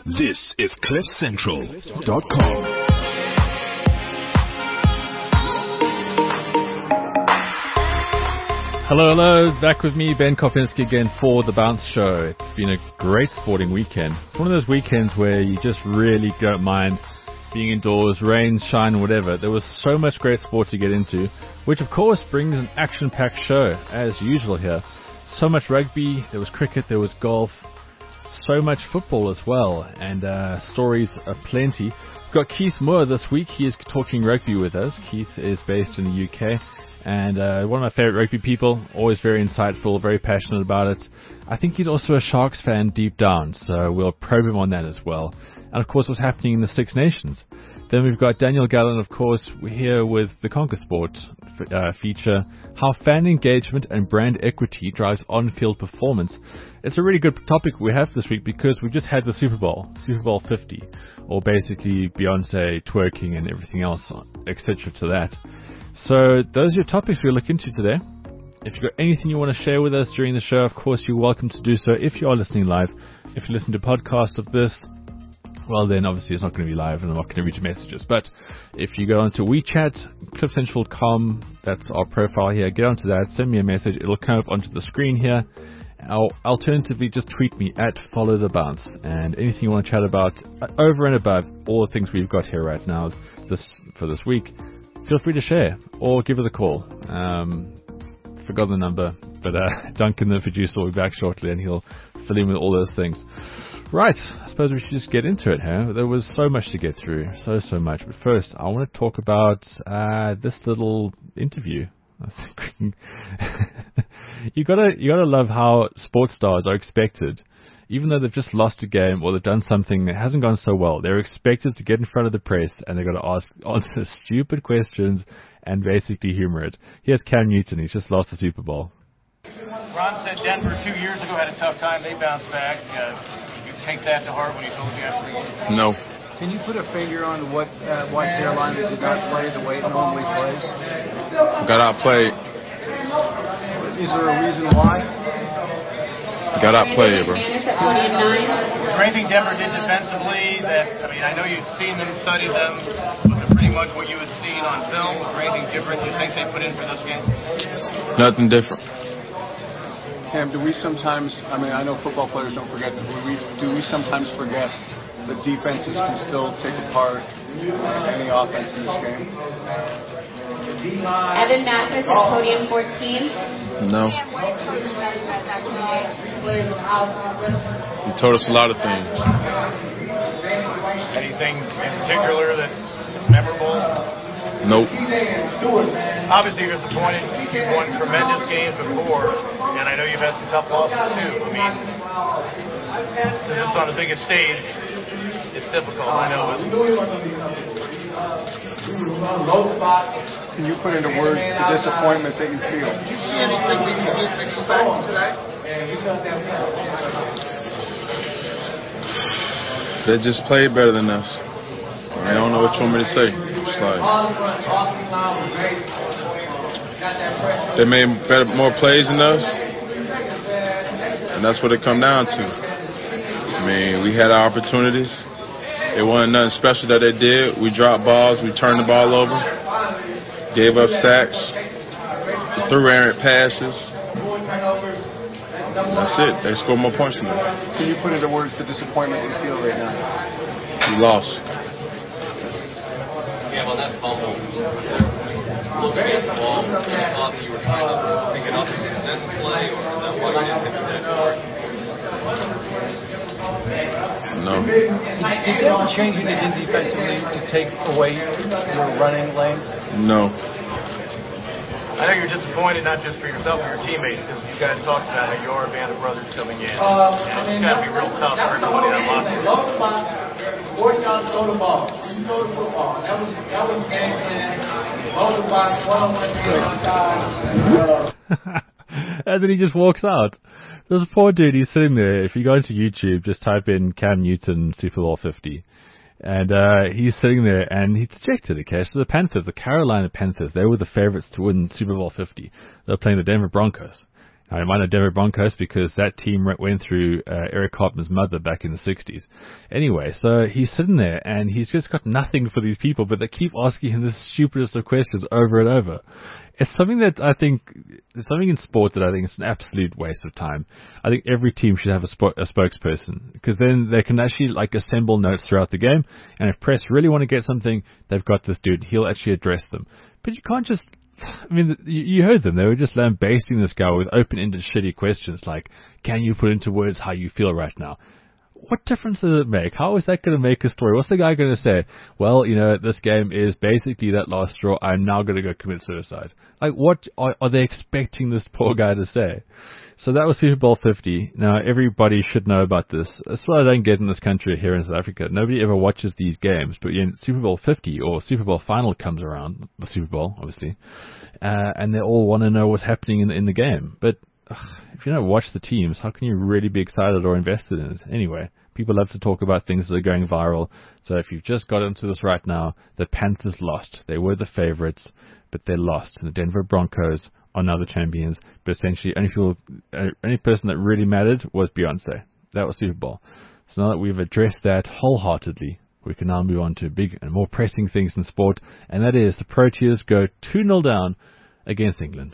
This is CliffCentral.com. Hello, back with me, Ben Kopinski again for The Bounce Show. It's been a great sporting weekend. It's one of those weekends where you just really don't mind being indoors, rain, shine, whatever. There was so much great sport to get into, which of course brings an action-packed show, as usual here. So much rugby, there was cricket, there was golf, so much football as well, and stories aplenty. We've got Keith Moore this week. He is talking rugby with us. Keith is based in the UK. And one of my favorite rugby people, always very insightful, very passionate about it. I think he's also a Sharks fan deep down, so we'll probe him on that as well. And of course, what's happening in the Six Nations. Then we've got Daniel Gallen, of course, we're here with the Conquer Sport feature, how fan engagement and brand equity drives on-field performance. It's a really good topic we have this week because we just had the Super Bowl 50, or basically Beyonce twerking and everything else, etc. to that. So those are your topics we'll look into today. If you've got anything you want to share with us during the show, of course, you're welcome to do so if you are listening live. If you listen to podcasts of this, well, then obviously it's not going to be live and I'm not going to read your messages. But if you go onto WeChat, CliffCentral.com, that's our profile here, get onto that, send me a message. It'll come up onto the screen here. Alternatively, just tweet me at @followthebounce. And anything you want to chat about over and above all the things we've got here right now for this week, feel free to share or give us a call. Forgot the number, but Duncan, the producer, will be back shortly and he'll fill in with all those things. Right, I suppose we should just get into it, huh? There was so much to get through, so much. But first, I want to talk about this little interview. I think you gotta love how sports stars are expected. Even though they've just lost a game or they've done something that hasn't gone so well, they're expected to get in front of the press and they've got to answer stupid questions and basically humor it. Here's Cam Newton. He's just lost the Super Bowl. Ron said Denver 2 years ago had a tough time. They bounced back. You take that to heart when he told you after the game? No. Can you put a finger on what Carolina did not play the way it normally plays? Got outplayed. Is there a reason why? Got outplayed, bro. Is there anything Denver did defensively that, I know you've seen them, studied them, was it pretty much what you had seen on film? Was there anything different you think they put in for this game? Nothing different. Cam, do we sometimes, I know football players don't forget, but do we sometimes forget that defenses can still take apart any offense in this game? Evan Mathis at podium 14. No. He told us a lot of things. Anything in particular that's memorable? Nope. Obviously you're disappointed. You've won tremendous games before, and I know you've had some tough losses too. Just on the biggest stage, it's difficult. I know. Can you put into words the disappointment that you feel? Did you see anything that you didn't expect today? They just played better than us. I don't know what you want me to say. It's like they made more plays than us, and that's what it come down to. We had our opportunities. It wasn't nothing special that they did. We dropped balls. We turned the ball over. Gave up sacks. Threw errant passes. That's it. They scored more points than us. Can you put into words the disappointment you feel right now? We lost. Yeah, on that fumble, looking at the ball, you thought that you were trying to pick it up and extend the play, or is that why you didn't hit that hard? No. Did they ever change anything defensively to take away your running lanes? No. I know you're disappointed not just for yourself but your teammates, because you guys talked about how you are a band of brothers coming in. And it's got to be real tough for everybody in that locker room. Fourth down, throw the ball. You throw the football. That was game plan. Load the box, one-on-one on time. And then he just walks out. There's a poor dude, he's sitting there. If you go into YouTube, just type in Cam Newton Super Bowl 50. And he's sitting there and he's dejected, okay? So the Carolina Panthers, they were the favorites to win Super Bowl 50. They were playing the Denver Broncos. I might know Denver Broncos because that team went through Eric Cartman's mother back in the 60s. Anyway, so he's sitting there and he's just got nothing for these people, but they keep asking him the stupidest of questions over and over. It's something that I think, it's something in sport that I think is an absolute waste of time. I think every team should have a spokesperson, because then they can actually like assemble notes throughout the game, and if press really want to get something, they've got this dude. He'll actually address them. But you can't just, I mean, you heard them. They were just lambasting this guy with open-ended shitty questions like, can you put into words how you feel right now? What difference does it make? How is that going to make a story? What's the guy going to say? Well, this game is basically that last straw. I'm now going to go commit suicide. Like, what are they expecting this poor guy to say? So that was Super Bowl 50. Now, everybody should know about this. That's what I don't get in this country here in South Africa. Nobody ever watches these games. But Super Bowl 50 or Super Bowl final comes around, the Super Bowl, obviously, and they all want to know what's happening in the game. But if you don't watch the teams, how can you really be excited or invested in it? Anyway, people love to talk about things that are going viral. So if you've just got into this right now, the Panthers lost. They were the favorites, but they lost. And the Denver Broncos are now the champions. But essentially, only person that really mattered was Beyonce. That was Super Bowl. So now that we've addressed that wholeheartedly, we can now move on to big and more pressing things in sport, and that is the Proteas go 2-0 down against England.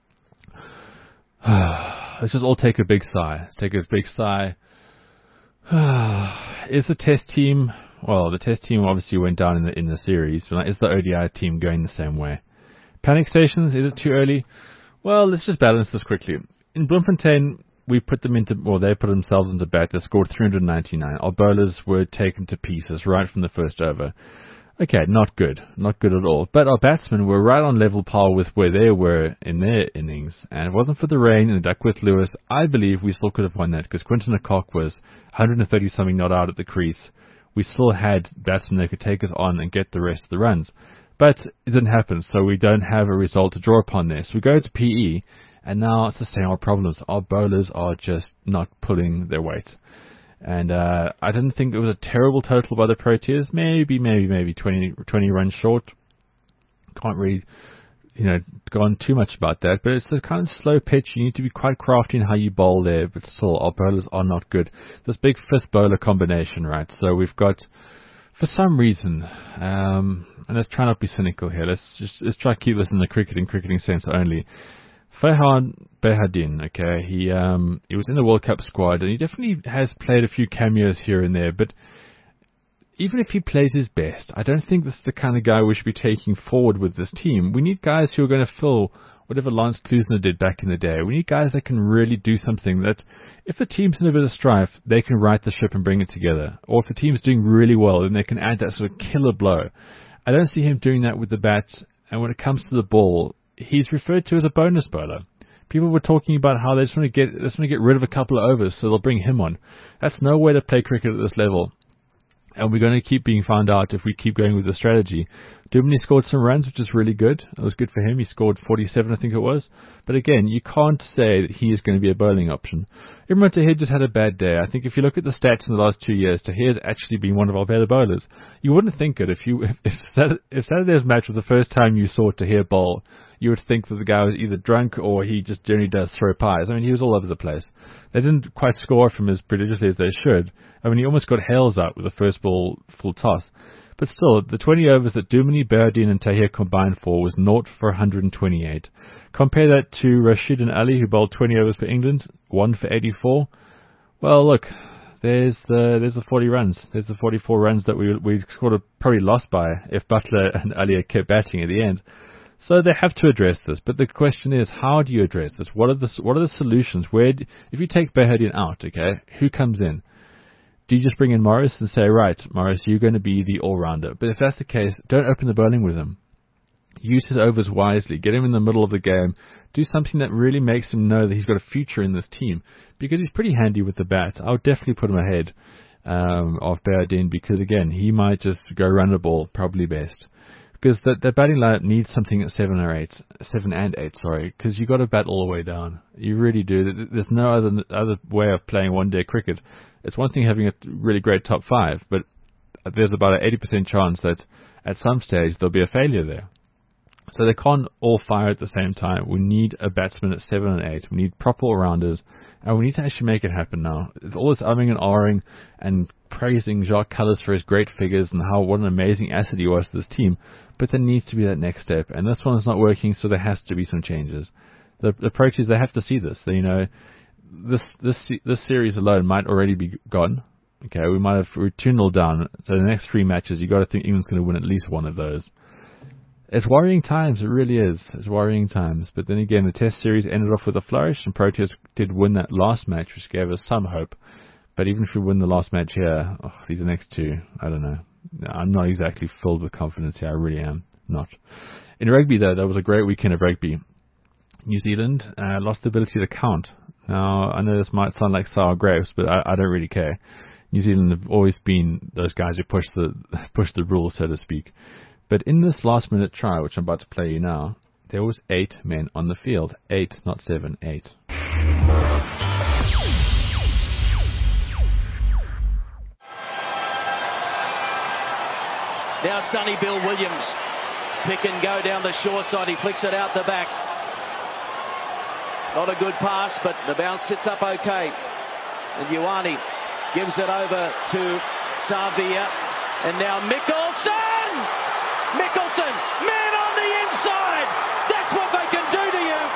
Let's just all take a big sigh. Let's take a big sigh. Is the test team... Well, the test team obviously went down in the series, but is the ODI team going the same way? Panic stations, is it too early? Well, let's just balance this quickly. In Bloemfontein, we put them into... Well, they put themselves into bat. They scored 399. Our bowlers were taken to pieces right from the first over. Okay, not good. Not good at all. But our batsmen were right on level par with where they were in their innings. And if it wasn't for the rain and Duckworth Lewis, I believe we still could have won that, because Quinton de Kock was 130-something not out at the crease. We still had batsmen that could take us on and get the rest of the runs. But it didn't happen, so we don't have a result to draw upon there. So we go to PE, and now it's the same old problems. Our bowlers are just not pulling their weight. And I didn't think it was a terrible total by the Proteas. Maybe 20 runs short. Can't really, go on too much about that. But it's a kind of slow pitch. You need to be quite crafty in how you bowl there. But still, our bowlers are not good. This big fifth bowler combination, right? So we've got, for some reason, and let's try not to be cynical here. Let's try to keep this in the cricketing sense only. Farhan Behardien, okay, he was in the World Cup squad, and he definitely has played a few cameos here and there, but even if he plays his best, I don't think this is the kind of guy we should be taking forward with this team. We need guys who are going to fill whatever Lance Klusener did back in the day. We need guys that can really do something that, if the team's in a bit of strife, they can right the ship and bring it together. Or if the team's doing really well, then they can add that sort of killer blow. I don't see him doing that with the bat, and when it comes to the ball, he's referred to as a bonus bowler. People were talking about how they just want to get rid of a couple of overs, so they'll bring him on. That's no way to play cricket at this level. And we're going to keep being found out if we keep going with the strategy. Duminy scored some runs, which is really good. It was good for him. He scored 47, I think it was. But again, you can't say that he is going to be a bowling option. Imran Tahir just had a bad day. I think if you look at the stats in the last 2 years, Tahir's actually been one of our better bowlers. You wouldn't think it. If Saturday's match was the first time you saw Tahir bowl, you would think that the guy was either drunk or he just generally does throw pies. I mean, he was all over the place. They didn't quite score from as prodigiously as they should. I mean, he almost got Hales out with the first ball full toss. But still, the 20 overs that Duminy, Behardien and Tahir combined for was 0 for 128. Compare that to Rashid and Ali, who bowled 20 overs for England, 1 for 84. Well, look, there's the 40 runs. There's the 44 runs that we sort of probably lost by if Butler and Ali had kept batting at the end. So they have to address this. But the question is, how do you address this? What are the solutions? If you take Behardien out, okay, who comes in? Do you just bring in Morris and say, right, Morris, you're going to be the all-rounder? But if that's the case, don't open the bowling with him. Use his overs wisely. Get him in the middle of the game. Do something that really makes him know that he's got a future in this team. Because he's pretty handy with the bat. I would definitely put him ahead of Behardien, because, again, he might just go run the ball probably best. Because that batting lineup needs something at 7 and 8, because you got to bat all the way down. You really do. There's no other way of playing one-day cricket. It's one thing having a really great top 5, but there's about an 80% chance that at some stage there'll be a failure there. So they can't all fire at the same time. We need a batsman at 7 and 8. We need proper all-rounders. And we need to actually make it happen now. It's all this umming and ahhing and praising Jacques Kallis for his great figures and what an amazing asset he was to this team. But there needs to be that next step. And this one is not working, so there has to be some changes. The approach is they have to see this. This series alone might already be gone. Okay, we're 2-0 down. So the next 3 matches, you've got to think England's going to win at least one of those. It's worrying times, it really is. It's worrying times. But then again, the Test series ended off with a flourish, and Proteas did win that last match, which gave us some hope. But even if we win the last match here, these next 2, I don't know. I'm not exactly filled with confidence here, I really am not. In rugby, though, that was a great weekend of rugby. New Zealand lost the ability to count. Now, I know this might sound like sour grapes, but I don't really care. New Zealand have always been those guys who push the rules, so to speak. But in this last-minute try, which I'm about to play you now, there was 8 men on the field. 8, not 7, 8. Now Sonny Bill Williams. Pick and go down the short side. He flicks it out the back. Not a good pass, but the bounce sits up okay. And Ioane gives it over to Savia. And now Mickelson! Mickelson, man on the inside. That's what they can do to you.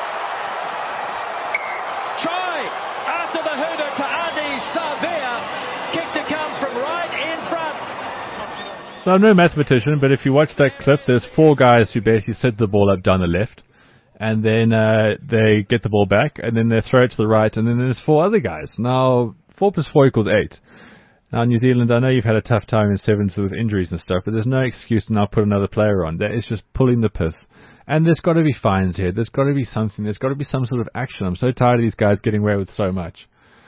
Try after the hooter to Adi Savia. Kick to come from right in front. So I'm no mathematician, but if you watch that clip, there's 4 guys who basically set the ball up down the left. And then they get the ball back, and then they throw it to the right, and then there's 4 other guys. Now, 4 plus 4 equals 8. Now, New Zealand, I know you've had a tough time in sevens with injuries and stuff, but there's no excuse to now put another player on. That is just pulling the piss. And there's got to be fines here. There's got to be something. There's got to be some sort of action. I'm so tired of these guys getting away with so much.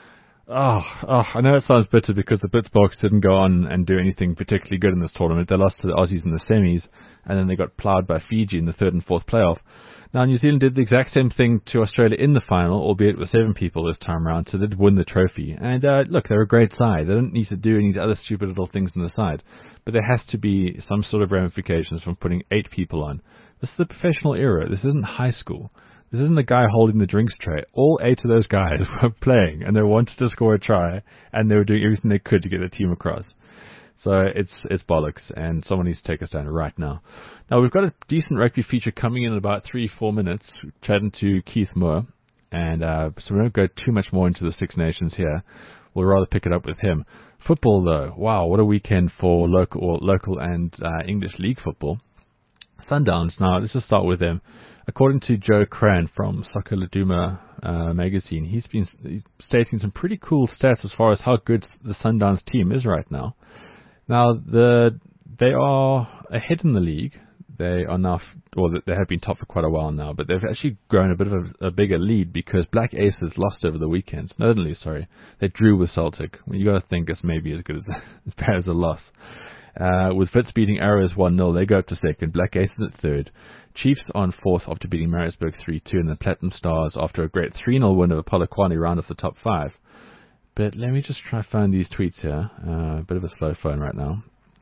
I know it sounds bitter because the Blitzboks didn't go on and do anything particularly good in this tournament. They lost to the Aussies in the semis, and then they got ploughed by Fiji in the 3rd and 4th playoff. Now, New Zealand did the exact same thing to Australia in the final, albeit with 7 people this time around, so they did win the trophy. And look, they're a great side. They don't need to do any other stupid little things on the side. But there has to be some sort of ramifications from putting 8 people on. This is the professional era. This isn't high school. This isn't the guy holding the drinks tray. All 8 of those guys were playing, and they wanted to score a try, and they were doing everything they could to get the team across. So it's bollocks, and someone needs to take us down right now. Now, we've got a decent rugby feature coming in about 3-4 minutes, chatting to Keith Moore, and so we won't go too much more into the Six Nations here. We'll rather pick it up with him. Football, though, wow, what a weekend for local and English league football. Sundowns, now, let's just start with them. According to Joe Cran from Soccer Laduma magazine, he's been stating some pretty cool stats as far as how good the Sundowns team is right now. Now, they are ahead in the league. They are now, they have been top for quite a while now, but they've actually grown a bit of a bigger lead because Black Aces lost over the weekend. They drew with Celtic. Well, you got to think it's maybe as good as bad as a loss. With Wits beating Arrows 1-0, they go up to 2nd. Black Aces at 3rd. Chiefs on 4th after beating Maritzburg 3-2, and the Platinum Stars after a great 3-0 win over Polokwane round off the top 5. But let me just try to find these tweets here. A bit of a slow phone right now.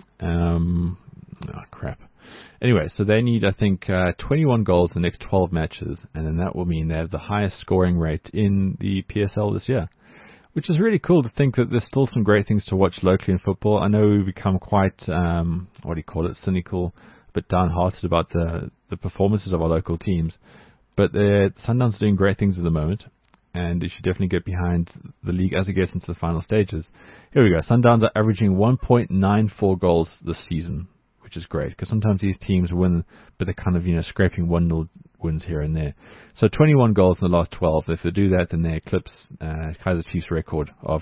Crap. Anyway, so they need, I think, 21 goals in the next 12 matches, and then that will mean they have the highest scoring rate in the PSL this year. Which is really cool to think that there's still some great things to watch locally in football. I know we've become quite, cynical, a bit downhearted about the performances of our local teams. But Sundowns are doing great things at the moment, and you should definitely get behind the league as it gets into the final stages. Here we go. Sundowns are averaging 1.94 goals this season, which is great, because sometimes these teams win, but they're kind of, scraping 1-0 wins here and there. So 21 goals in the last 12. If they do that, then they eclipse Kaiser Chiefs' record of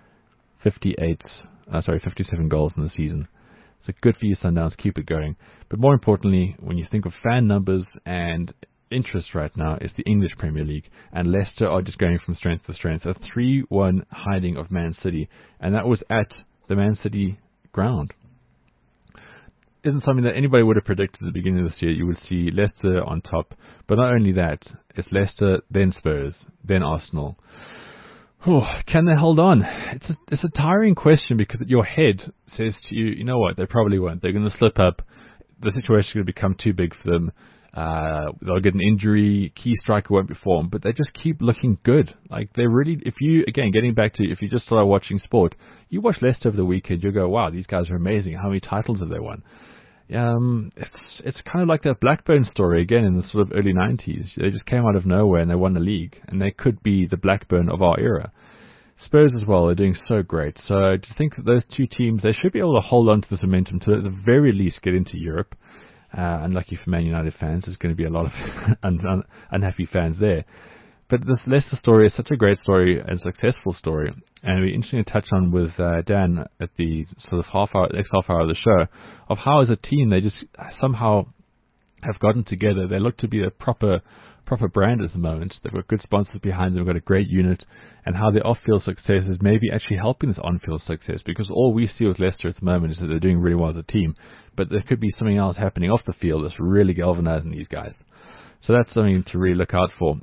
57 goals in the season. So good for you, Sundowns. Keep it going. But more importantly, when you think of fan numbers and interest right now, is the English Premier League, and Leicester are just going from strength to strength. A 3-1 hiding of Man City, and that was at the Man City ground. Isn't something that anybody would have predicted at the beginning of this year. You would see Leicester on top, but not only that, it's Leicester, then Spurs, then Arsenal. Can they hold on? It's a tiring question, because your head says to you, you know what, they probably won't. They're going to slip up. the situation is going to become too big for them. They'll get an injury, key striker won't perform, but they just keep looking good. Like, they really, if you just start watching sport, you watch Leicester over the weekend, you'll go, wow, these guys are amazing. How many titles have they won? It's kind of like that Blackburn story again in the sort of early 90s. They just came out of nowhere and they won the league, and they could be the Blackburn of our era. Spurs as well are doing so great. So I think that those two teams, they should be able to hold on to this momentum to at the very least get into Europe. Unlucky for Man United fans, there's going to be a lot of unhappy fans there. But this Leicester story is such a great story and successful story, and it'll be interesting to touch on with Dan at the sort of next half hour of the show, of how as a team they just somehow have gotten together. They look to be a proper brand at the moment. They've got good sponsors behind them, they've got a great unit, and how their off-field success is maybe actually helping this on-field success, because all we see with Leicester at the moment is that they're doing really well as a team, but there could be something else happening off the field that's really galvanizing these guys. So that's something to really look out for.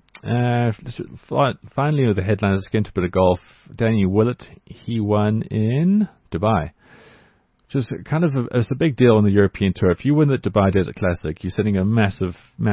Finally, with the headlines, let's get into a bit of golf. Daniel Willett, he won in Dubai. Just kind of it's a big deal on the European Tour. If you win the Dubai Desert Classic, you're sending a massive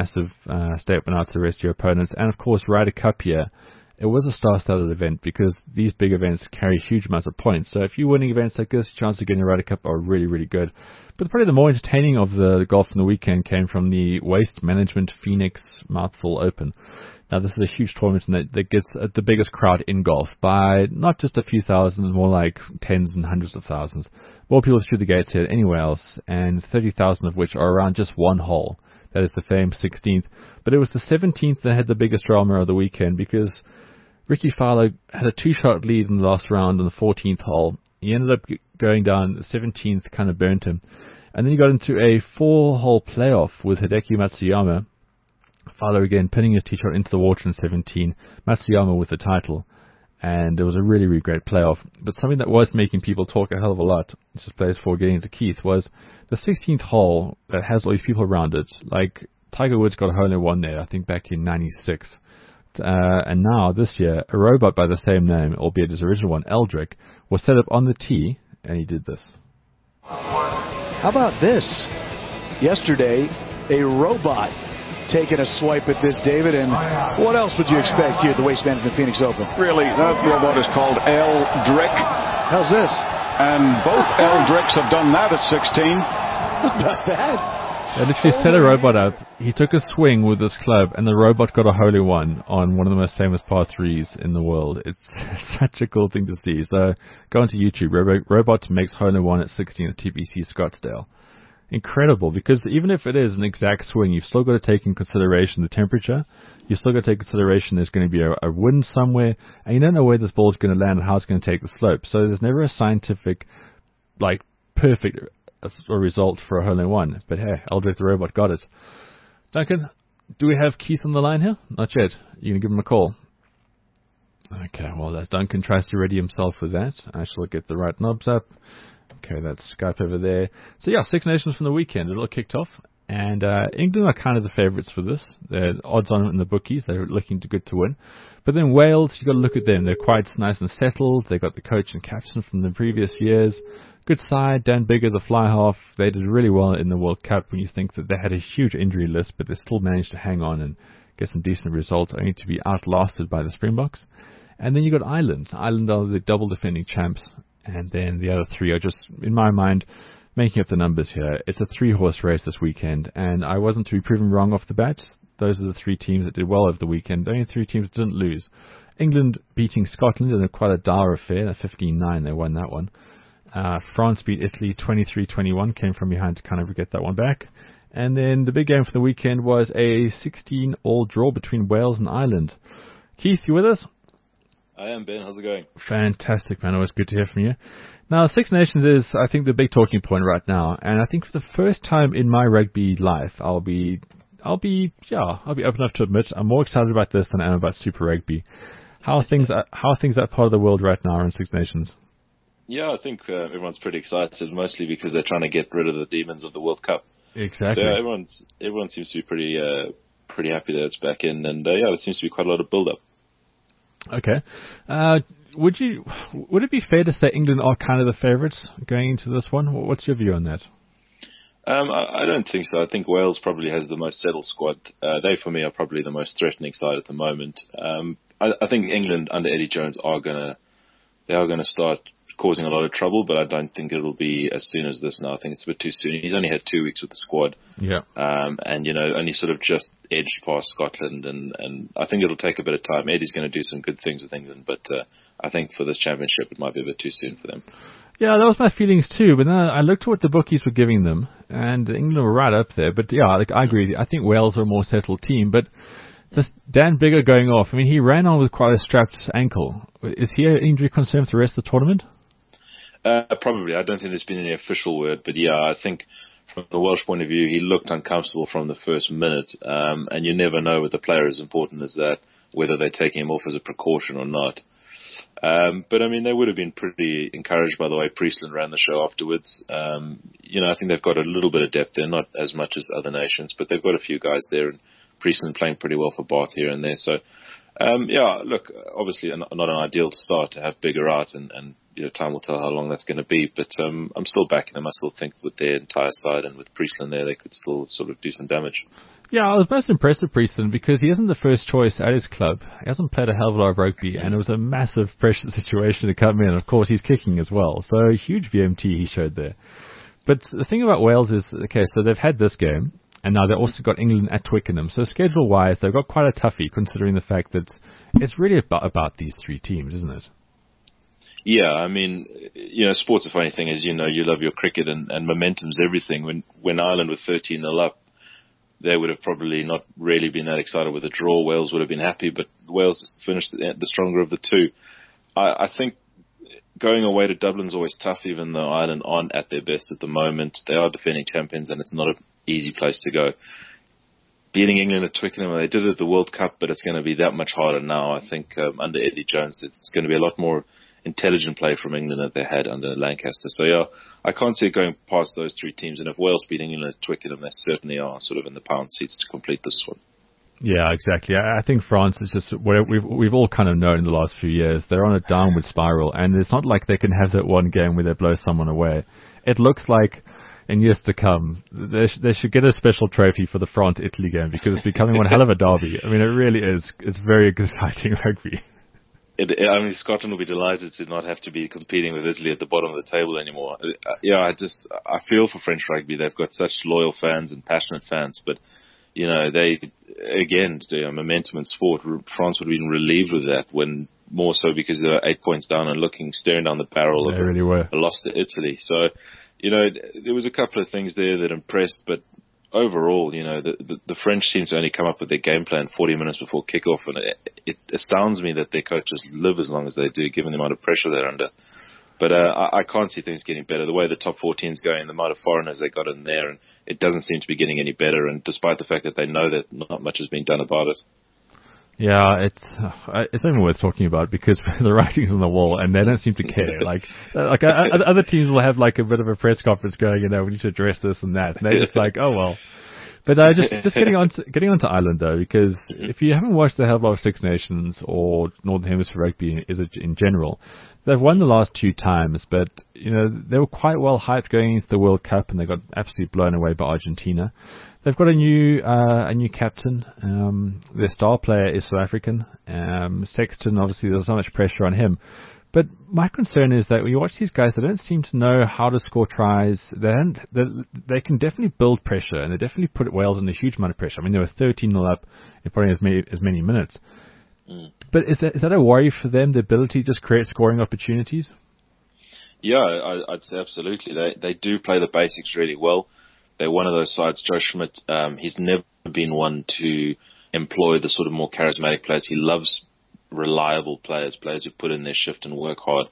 statement out to the rest of your opponents. And of course, Ryder Cup here, it was a star-studded event because these big events carry huge amounts of points. So if you're winning events like this, chances of getting a Ryder Cup are really, really good. But probably the more entertaining of the golf on the weekend came from the Waste Management Phoenix Mouthful Open. Now, this is a huge tournament that gets the biggest crowd in golf by not just a few thousand, more like tens and hundreds of thousands. More people through the gates here than anywhere else, and 30,000 of which are around just one hole. That is the famous 16th. But it was the 17th that had the biggest drama of the weekend because Ricky Fowler had a two-shot lead in the last round on the 14th hole. He ended up going down. The 17th kind of burnt him. And then he got into a 4-hole playoff with Hideki Matsuyama. Fowler again pinning his tee shot into the water in 17. Matsuyama with the title. And it was a really, really great playoff. But something that was making people talk a hell of a lot, just plays for getting into Keith, was the 16th hole that has all these people around it. Like Tiger Woods got a hole-in-one there, I think back in 96. And now, this year, a robot by the same name, albeit his original one, Eldrick, was set up on the tee, and he did this. How about this? Yesterday, a robot taking a swipe at this, David, and what else would you expect here at the Waste Management Phoenix Open? Really, that robot is called Eldrick. How's this? And both Eldricks have done that at 16. Not bad. They literally set a robot up. He took a swing with this club, and the robot got a hole-in-one on one of the most famous par 3s in the world. It's such a cool thing to see. So go onto YouTube. Robot makes hole-in-one at 16 at TPC Scottsdale. Incredible, because even if it is an exact swing, you've still got to take in consideration the temperature. You've still got to take consideration there's going to be a wind somewhere, and you don't know where this ball is going to land and how it's going to take the slope. So there's never a scientific, perfect result for a hole-in-one. But hey, Eldrick the robot got it. Duncan, do we have Keith on the line here? Not yet. You can give him a call. Okay, well, as Duncan tries to ready himself for that, I shall get the right knobs up. Okay, that's Skype over there. So yeah, Six Nations from the weekend. It all kicked off. And England are kind of the favourites for this. They're odds on in the bookies. They're looking good to win. But then Wales, you've got to look at them. They're quite nice and settled. They've got the coach and captain from the previous years. Good side. Dan Biggar, the fly half. They did really well in the World Cup when you think that they had a huge injury list, but they still managed to hang on and get some decent results, only to be outlasted by the Springboks. And then you've got Ireland. Ireland are the double defending champs. And then the other three are just, in my mind, making up the numbers here. It's a 3-horse race this weekend, and I wasn't to be proven wrong off the bat. Those are the 3 teams that did well over the weekend. The only 3 teams that didn't lose. England beating Scotland in quite a dour affair. At 15-9, they won that one. France beat Italy 23-21, came from behind to kind of get that one back. And then the big game for the weekend was a 16-all draw between Wales and Ireland. Keith, you with us? I am, Ben. How's it going? Fantastic, man. Always good to hear from you. Now, Six Nations is, I think, the big talking point right now. And I think for the first time in my rugby life, I'll be open enough to admit I'm more excited about this than I am about Super Rugby. How are things that part of the world right now in Six Nations? Yeah, I think everyone's pretty excited, mostly because they're trying to get rid of the demons of the World Cup. Exactly. So everyone seems to be pretty happy that it's back in, and there seems to be quite a lot of build-up. Okay. Would it be fair to say England are kind of the favourites going into this one? What's your view on that? I don't think so. I think Wales probably has the most settled squad. They, for me, are probably the most threatening side at the moment. I think England under Eddie Jones are gonna start causing a lot of trouble, but I don't think it'll be as soon as this now. I think it's a bit too soon. He's only had 2 weeks with the squad. Yeah. And, only sort of just edged past Scotland, and I think it'll take a bit of time. Eddie's going to do some good things with England, but I think for this championship it might be a bit too soon for them. Yeah, that was my feelings too, but then I looked at what the bookies were giving them, and England were right up there. But yeah, I agree. I think Wales are a more settled team, but this Dan Biggar going off, I mean, he ran on with quite a strapped ankle. Is he an injury concern for the rest of the tournament? Probably. I don't think there's been any official word, but yeah, I think from the Welsh point of view, he looked uncomfortable from the first minute, and you never know with a player as important as that, whether they're taking him off as a precaution or not. But I mean, they would have been pretty encouraged by the way Priestland ran the show afterwards. I think they've got a little bit of depth there, not as much as other nations, but they've got a few guys there, and Priestland playing pretty well for Bath here and there. So, look, obviously not an ideal start to have Biggar out, and time will tell how long that's going to be. But I'm still backing them. I still think with their entire side and with Priestland there, they could still sort of do some damage. Yeah, I was most impressed with Priestland because he isn't the first choice at his club. He hasn't played a hell of a lot of rugby, and it was a massive pressure situation to come in. Of course, he's kicking as well, so a huge VMT he showed there. But the thing about Wales is, okay, so they've had this game, and now they've also got England at Twickenham. So schedule-wise, they've got quite a toughie, considering the fact that it's really about these three teams, isn't it? Yeah, I mean, sport's a funny thing, as you know, you love your cricket, and momentum's everything. When Ireland were 13-0 up, they would have probably not really been that excited with a draw. Wales would have been happy, but Wales finished the stronger of the two. I think going away to Dublin's always tough, even though Ireland aren't at their best at the moment. They are defending champions, and it's not an easy place to go. Beating England at Twickenham, they did it at the World Cup, but it's going to be that much harder now. I think under Eddie Jones, it's going to be a lot more intelligent play from England that they had under Lancaster. So yeah, I can't see it going past those three teams. And if Wales beat England at Twickenham, they certainly are sort of in the pound seats to complete this one. Yeah, exactly. I think France is just what we've all kind of known in the last few years. They're on a downward spiral, and it's not like they can have that one game where they blow someone away. It looks like in years to come, they should get a special trophy for the France-Italy game because it's becoming one hell of a derby. I mean, it really is. It's very exciting rugby. Scotland will be delighted to not have to be competing with Italy at the bottom of the table anymore. I feel for French rugby. They've got such loyal fans and passionate fans, but momentum in sport. France would have been relieved with that, when more so because they were 8 points down and staring down the barrel of a loss to Italy. So, there was a couple of things there that impressed, but overall, the French seem to only come up with their game plan 40 minutes before kickoff, and it astounds me that their coaches live as long as they do, given the amount of pressure they're under. But I can't see things getting better. The way the top 14 is going, the amount of foreigners they got in there, and it doesn't seem to be getting any better, and despite the fact that they know that not much has been done about it. Yeah, it's not even worth talking about because the writing's on the wall and they don't seem to care. Like other teams will have like a bit of a press conference going, we need to address this and that, and they're just like, oh well. But just getting on to Ireland though, because if you haven't watched the hell of Six Nations or Northern Hemisphere rugby in general, they've won the last 2 times, but they were quite well hyped going into the World Cup, and they got absolutely blown away by Argentina. They've got a new captain. Their star player is South African. Sexton, obviously, there's not much pressure on him. But my concern is that when you watch these guys, they don't seem to know how to score tries. They can definitely build pressure, and they definitely put Wales in a huge amount of pressure. I mean, they were 13-0 up in probably as many minutes. But is that a worry for them, the ability to just create scoring opportunities? Yeah, I'd say absolutely. They do play the basics really well. They're one of those sides. Joe Schmidt, he's never been one to employ the sort of more charismatic players. He loves reliable players who put in their shift and work hard.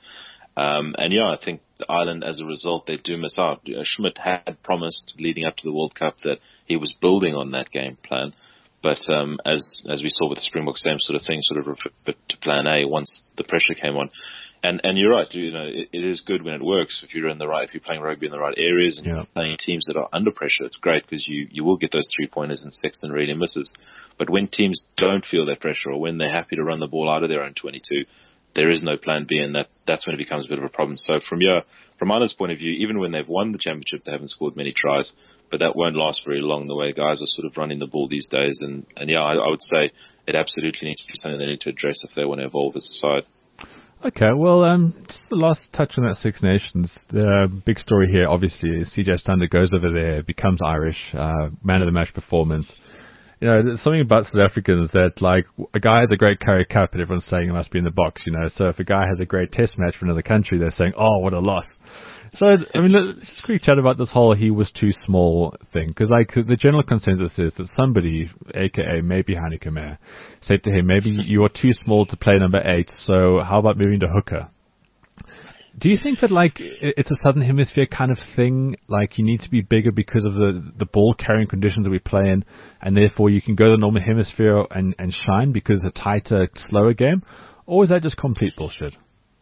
I think Ireland, as a result, they do miss out. Schmidt had promised leading up to the World Cup that he was building on that game plan. But as we saw with the Springboks, same sort of thing, sort of referred to plan A once the pressure came on. And you're right, it is good when it works. If you're playing rugby in the right areas and you're playing teams that are under pressure, it's great because you will get those 3-pointers and Sexton really misses. But when teams don't feel that pressure, or when they're happy to run the ball out of their own 22, there is no plan B, and that's when it becomes a bit of a problem. So from Ireland's point of view, even when they've won the championship, they haven't scored many tries, but that won't last very long, the way guys are sort of running the ball these days. And I would say it absolutely needs to be something they need to address if they want to evolve as a side. Okay, well, just the last touch on that Six Nations. The big story here, obviously, is CJ Stander goes over there, becomes Irish, man of the match performance. You know, there's something about South Africans that, like, a guy has a great Currie Cup, and everyone's saying he must be in the box, you know. So if a guy has a great test match for another country, they're saying, oh, what a loss. So, I mean, let's just quickly chat about this whole he was too small thing. Because, like, the general consensus is that somebody, a.k.a. maybe Heineke Meyer, said to him, maybe you are too small to play number 8, so how about moving to hooker? Do you think that, like, it's a Southern Hemisphere kind of thing? Like, you need to be bigger because of the ball-carrying conditions that we play in, and therefore you can go to the Northern Hemisphere and shine because it's a tighter, slower game? Or is that just complete bullshit?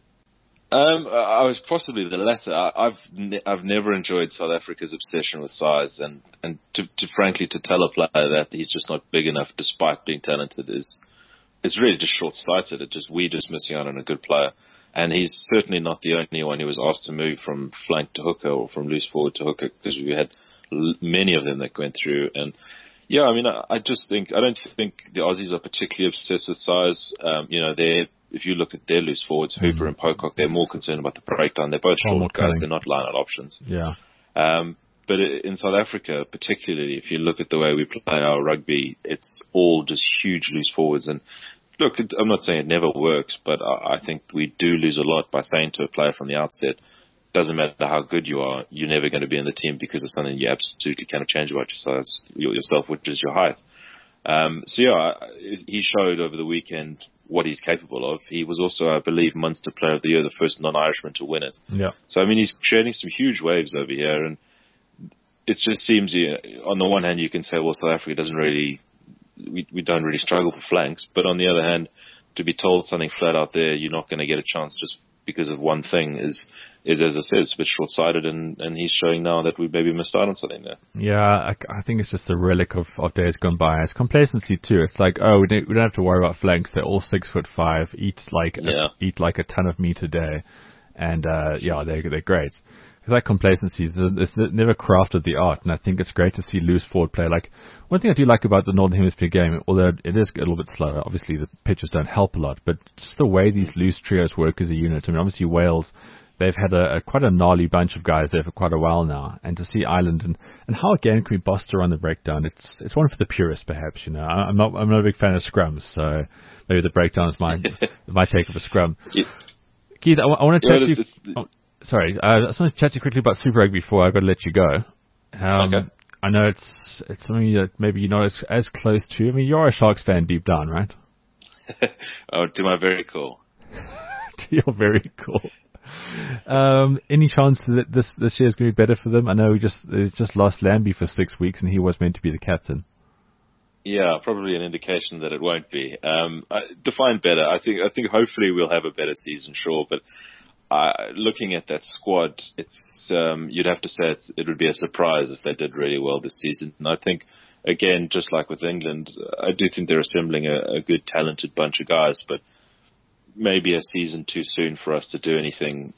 I was possibly the latter. I've never enjoyed South Africa's obsession with size, and to frankly, to tell a player that he's just not big enough despite being talented is really just short-sighted. We're just missing out on a good player. And he's certainly not the only one who was asked to move from flank to hooker or from loose forward to hooker, because we had many of them that went through. And yeah, I mean, I don't think the Aussies are particularly obsessed with size. If you look at their loose forwards, Hooper and Pocock, they're more concerned about the breakdown. They're both short guys. They're not line-out options. Yeah. But in South Africa, particularly, if you look at the way we play our rugby, it's all just huge loose forwards. And look, I'm not saying it never works, but I think we do lose a lot by saying to a player from the outset, doesn't matter how good you are, you're never going to be in the team because of something you absolutely cannot change about yourself, which is your height. He showed over the weekend what he's capable of. He was also, I believe, Munster Player of the Year, the first non-Irishman to win it. Yeah. So, I mean, he's creating some huge waves over here, and it just seems, on the one hand, you can say, well, South Africa doesn't really... We don't really struggle for flanks, but on the other hand, to be told something flat out there, you're not going to get a chance just because of one thing is as I said, it's a bit short-sighted, and he's showing now that we maybe missed out on something there. Yeah, I think it's just a relic of days gone by. It's complacency too. It's like, oh, we don't have to worry about flanks. They're all 6'5", eat like a ton of meat a day, and they're great. Because that complacency is never crafted the art, and I think it's great to see loose forward play. Like, one thing I do like about the Northern Hemisphere game, although it is a little bit slower, obviously the pitches don't help a lot, but just the way these loose trios work as a unit. I mean, obviously Wales, they've had quite a gnarly bunch of guys there for quite a while now, and to see Ireland and how again can we bust around the breakdown, it's one for the purists perhaps, you know. I'm not a big fan of scrums, so maybe the breakdown is my take of a scrum. Yeah. Keith, I want to chat to you. Sorry, I just want to chat to you quickly about Super Rugby before I've got to let you go. Okay. I know it's something that maybe you're not as close to. I mean, you're a Sharks fan deep down, right? Oh, to my very core. To your very core. Any chance that this year is going to be better for them? I know they just lost Lambie for 6 weeks, and he was meant to be the captain. Yeah, probably an indication that it won't be. Define better. I think hopefully we'll have a better season, sure, but looking at that squad, it's you'd have to say it would be a surprise if they did really well this season. And I think, again, just like with England, I do think they're assembling a good, talented bunch of guys, but maybe a season too soon for us to do anything.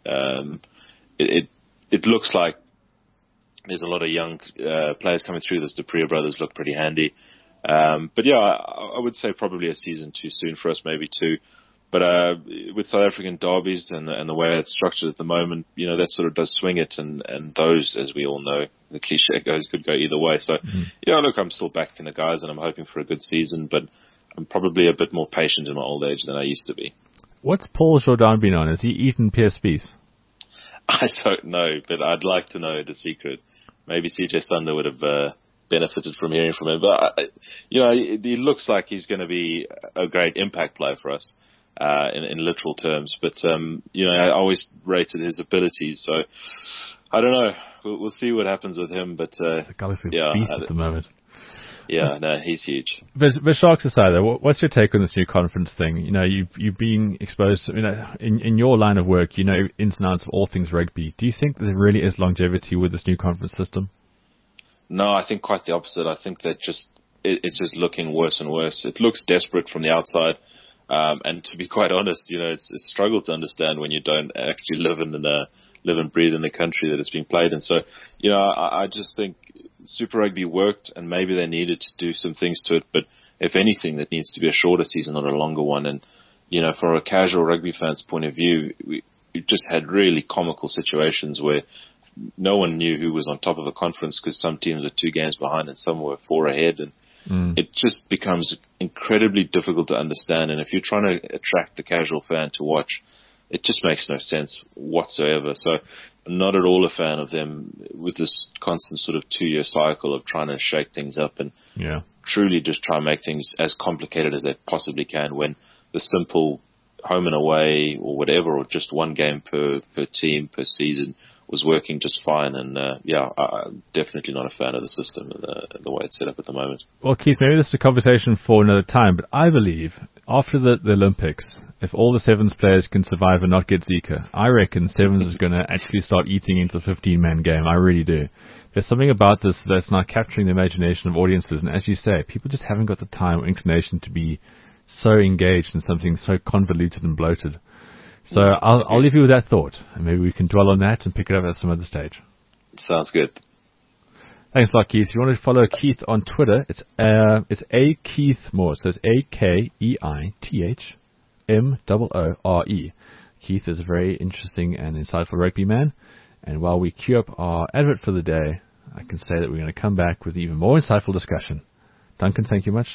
It looks like there's a lot of young players coming through. Those Dupree brothers look pretty handy. But yeah, I would say probably a season too soon for us, maybe two. But with South African derbies and the way it's structured at the moment, you know, that sort of does swing it, and those, as we all know, the cliche goes, could go either way. So, yeah, look, I'm still backing the guys, and I'm hoping for a good season, but I'm probably a bit more patient in my old age than I used to be. What's Paul Jordan been on? Has he eaten PSPs? I don't know, but I'd like to know the secret. Maybe CJ Stander would have benefited from hearing from him. But, he looks like he's going to be a great impact player for us. In literal terms, but I always rated his abilities, so I don't know. We'll see what happens with him, but the guy's a beast at the moment. Yeah, no, he's huge. But Sharks aside, though, what's your take on this new conference thing? You know, you've been exposed, in your line of work, you know ins and outs of all things rugby. Do you think there really is longevity with this new conference system? No, I think quite the opposite. I think that it's just looking worse and worse. It looks desperate from the outside. And to be quite honest, it's a struggle to understand when you don't actually live and breathe in the country that it's being played in. So, I just think Super Rugby worked, and maybe they needed to do some things to it. But if anything, that needs to be a shorter season, not a longer one. And, from a casual rugby fan's point of view, we just had really comical situations where no one knew who was on top of a conference because some teams were 2 games behind and some were 4 ahead. And it just becomes incredibly difficult to understand. And if you're trying to attract the casual fan to watch, it just makes no sense whatsoever. So I'm not at all a fan of them with this constant sort of 2-year cycle of trying to shake things up and truly just try and make things as complicated as they possibly can, when the simple home and away or whatever, or just 1 game per team per season was working just fine. And I'm definitely not a fan of the system and the way it's set up at the moment. Well, Keith, maybe this is a conversation for another time, but I believe after the Olympics, if all the Sevens players can survive and not get Zika, I reckon Sevens is going to actually start eating into the 15-man game. I really do. There's something about this that's not capturing the imagination of audiences, and as you say, people just haven't got the time or inclination to be so engaged in something so convoluted and bloated. So I'll leave you with that thought, and maybe we can dwell on that and pick it up at some other stage. Sounds good. Thanks a lot, Keith. If you want to follow Keith on Twitter, it's A Keith Moore. So it's AKEITHMOORE. Keith is a very interesting and insightful rugby man. And while we queue up our advert for the day, I can say that we're going to come back with even more insightful discussion. Duncan, thank you much.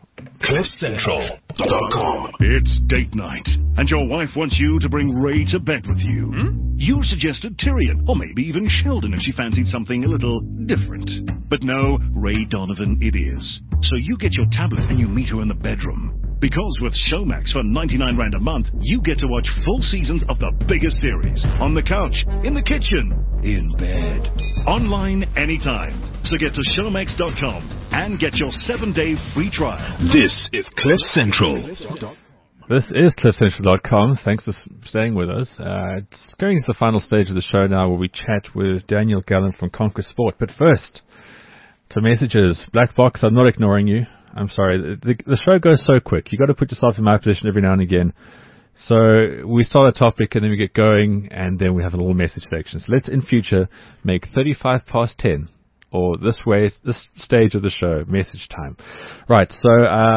CliffCentral.com. It's date night, and your wife wants you to bring Ray to bed with you. You suggested Tyrion, or maybe even Sheldon if she fancied something a little different. But no, Ray Donovan it is. So you get your tablet and you meet her in the bedroom. Because with Showmax for 99 Rand a month, you get to watch full seasons of the biggest series on the couch, in the kitchen, in bed, online anytime. So get to Showmax.com and get your 7-day free trial. This is Cliff Central. This is CliffCentral.com. Thanks for staying with us. It's going to the final stage of the show now, where we chat with Daniel Gallant from Conquest Sport. But first, to messages. Black Box, I'm not ignoring you. I'm sorry. The show goes so quick. You got to put yourself in my position every now and again. So we start a topic and then we get going, and then we have a little message section. So let's in future make 35 past 10, or this stage of the show, message time. Right. So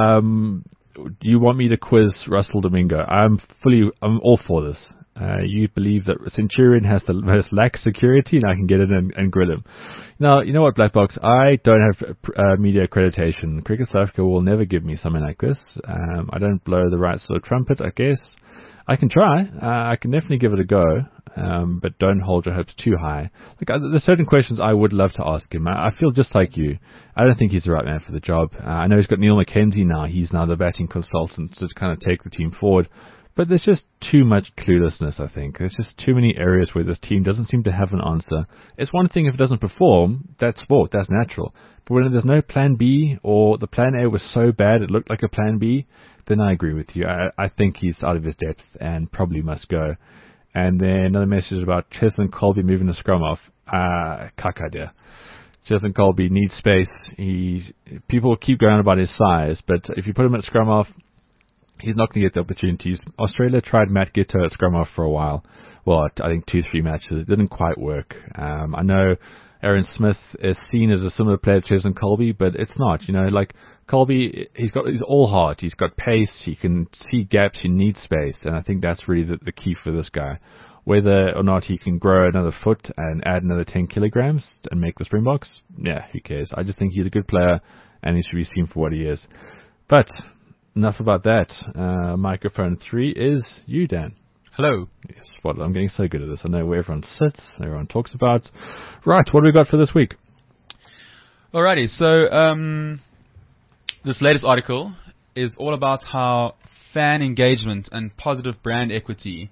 you want me to quiz Russell Domingo? I'm all for this. You believe that Centurion has lax security, and I can get in and grill him. Now, you know what, Black Box? I don't have media accreditation. Cricket South Africa will never give me something like this. I don't blow the right sort of trumpet, I guess. I can try. I can definitely give it a go, but don't hold your hopes too high. There's certain questions I would love to ask him. I feel just like you. I don't think he's the right man for the job. I know he's got Neil McKenzie now. He's now the batting consultant to kind of take the team forward. But there's just too much cluelessness, I think. There's just too many areas where this team doesn't seem to have an answer. It's one thing if it doesn't perform, that's sport, that's natural. But when there's no plan B, or the plan A was so bad it looked like a plan B, then I agree with you. I think he's out of his depth and probably must go. And then another message about Cheslin Colby moving the scrum off. Caca idea. Cheslin Colby needs space. People keep going on about his size, but if you put him at scrum off, he's not going to get the opportunities. Australia tried Matt Giteau at scrum off for a while. Well, I think 2-3 matches. It didn't quite work. I know Aaron Smith is seen as a similar player to Cheslin Colby, but it's not. Like Colby, he's all heart. He's got pace. He can see gaps. He needs space. And I think that's really the key for this guy. Whether or not he can grow another foot and add another 10 kilograms and make the Springboks, who cares? I just think he's a good player and he should be seen for what he is. But enough about that. Microphone 3 is you, Dan. Hello. Yes, I'm getting so good at this. I know where everyone sits, everyone talks about. Right, what do we got for this week? Alrighty, so this latest article is all about how fan engagement and positive brand equity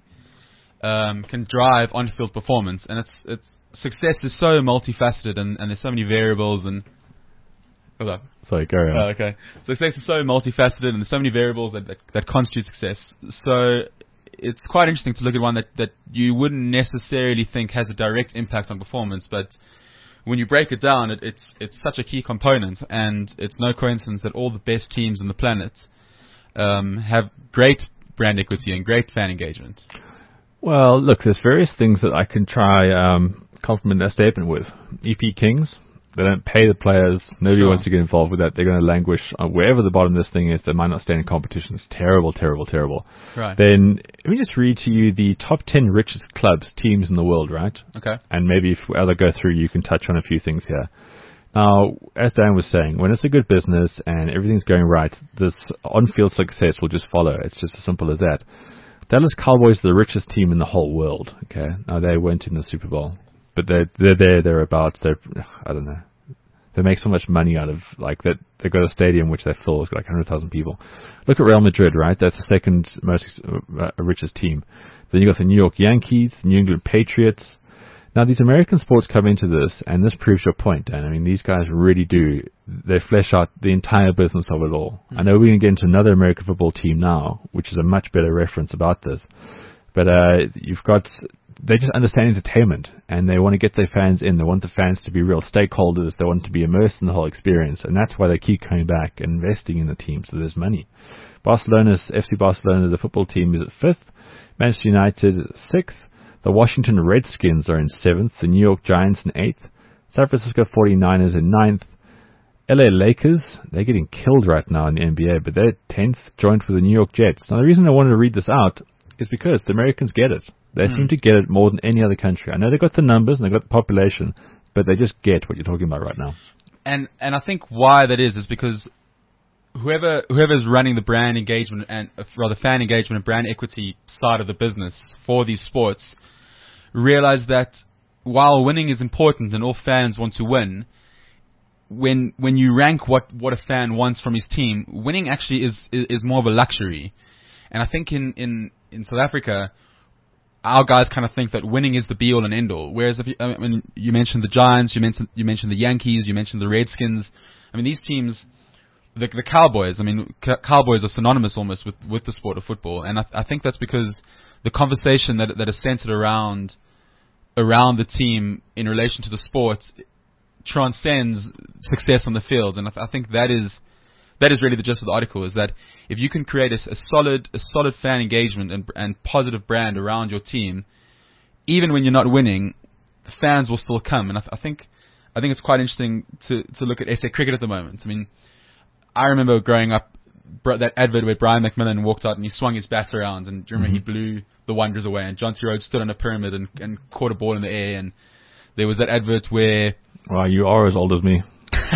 can drive on-field performance. And it's success is so multifaceted, and there's so many variables and... Hold up. Sorry, carry on. Okay. So success is so multifaceted, and there's so many variables that constitute success. So it's quite interesting to look at one that you wouldn't necessarily think has a direct impact on performance, but when you break it down, it's such a key component, and it's no coincidence that all the best teams on the planet have great brand equity and great fan engagement? Well, look, there's various things that I can try compliment their statement with. EP Kings, they don't pay the players. Nobody wants to get involved with that. They're going to languish wherever the bottom of this thing is. They might not stand in competition. It's terrible, terrible, terrible. Right. Then let me just read to you the top 10 richest clubs, teams in the world, right? Okay. And maybe as I go through, you can touch on a few things here. Now, as Dan was saying, when it's a good business and everything's going right, this on-field success will just follow. It's just as simple as that. Dallas Cowboys are the richest team in the whole world. Okay. Now, they weren't in the Super Bowl, but they're there, thereabouts. I don't know. They make so much money out of, like, that. They've got a stadium which they fill with like 100,000 people. Look at Real Madrid, right? That's the second most richest team. Then you got the New York Yankees, the New England Patriots. Now, these American sports come into this, and this proves your point, Dan. I mean, these guys really do. They flesh out the entire business of it all. I know we're going to get into another American football team now, which is a much better reference about this. But they just understand entertainment, and they want to get their fans in. They want the fans to be real stakeholders. They want to be immersed in the whole experience, and that's why they keep coming back and investing in the team, so there's money. FC Barcelona, the football team, is at 5th. Manchester United, 6th. The Washington Redskins are in 7th. The New York Giants in 8th. San Francisco 49ers in 9th. LA Lakers, they're getting killed right now in the NBA, but they're 10th, joint with the New York Jets. Now, the reason I wanted to read this out is because the Americans get it. They seem to get it more than any other country. I know they've got the numbers and they've got the population, but they just get what you're talking about right now. And I think why that is because whoever's running the brand engagement and rather fan engagement and brand equity side of the business for these sports realize that while winning is important and all fans want to win, when you rank what a fan wants from his team, winning actually is more of a luxury. And I think in South Africa, our guys kind of think that winning is the be all and end all. Whereas you mentioned the Giants, you mentioned the Yankees, you mentioned the Redskins. I mean, these teams, the Cowboys. I mean, Cowboys are synonymous almost with the sport of football, and I think that's because the conversation that is centered around the team in relation to the sport transcends success on the field, and I think that is really the gist of the article, is that if you can create a solid fan engagement and positive brand around your team, even when you're not winning, the fans will still come. And I think it's quite interesting to look at SA Cricket at the moment. I mean, I remember growing up, that advert where Brian McMillan walked out and he swung his bat around, and do you remember he blew the Wanderers away, and John T. Rhodes stood on a pyramid and caught a ball in the air, and there was that advert where... Well, you are as old as me.